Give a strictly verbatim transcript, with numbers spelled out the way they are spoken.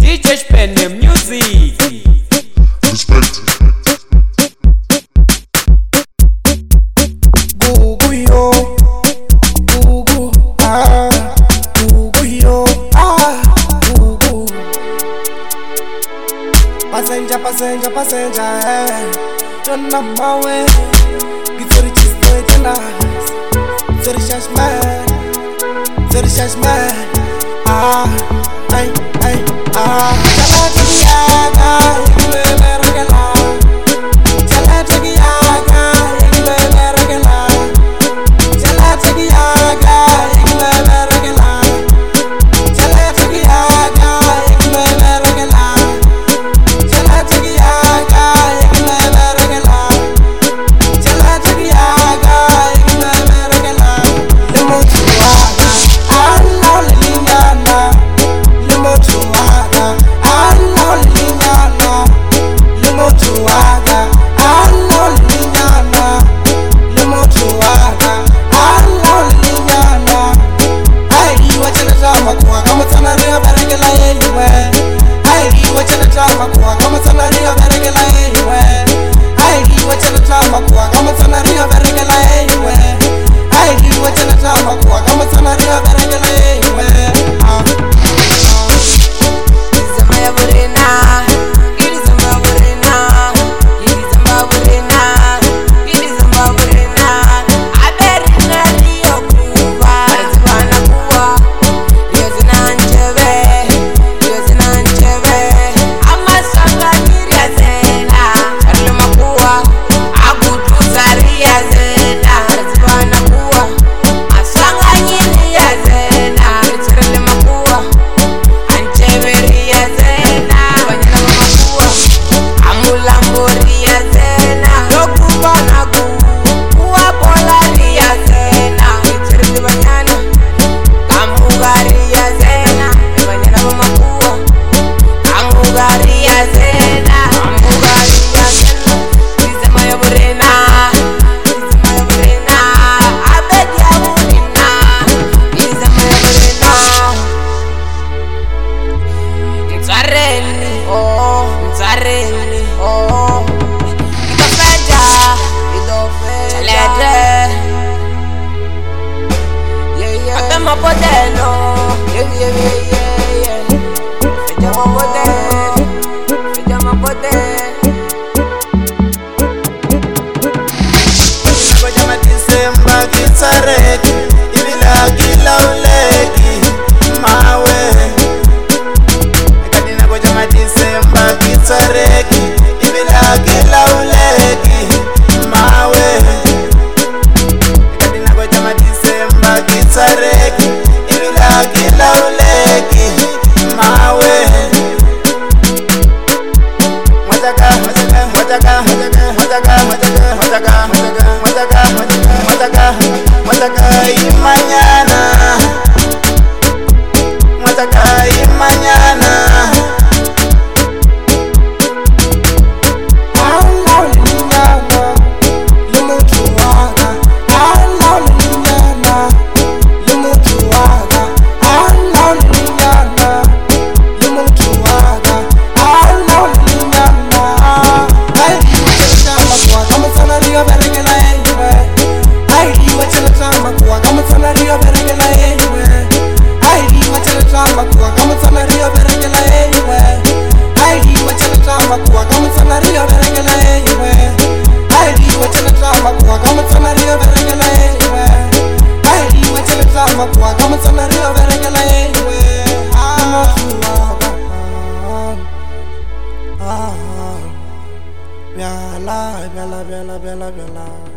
D J Spenne Music. Respect. Gugu yo, gugu, ah, gugu yo, ah, gugu. Passenger, passenger, passenger, eh. Turn up my way. Get to the cheese, to the tenders, to the shash man, to the shash man. Ah, ay, ay, ah. Chala chagiyaga, igwe meragala. Chala chagiyaga, igwe meragala. Chala chagiyaga, igwe meragala. Chala chagiyaga, igwe meragala. Chala chagiyaga, igwe meragala. Chala chagiyaga, igwe meragala. Lemo chuwaga, Allah lilinyana. Lemo chuwaga, Allah lilinyana. Lemo chuwaga, Allah lilinyana. Lemo chuwaga, Allah lilinyana. Ai wachana drama kwa kama tanaria beregela yewe. Ai wachana drama kwa kama tanaria beregela yewe. Ai wachana drama kwa kama tanaria beregela yewe. Ai wachana drama kwa kama tanaria beregela yewe. Ah. Bella, bella, bella, bella, bella.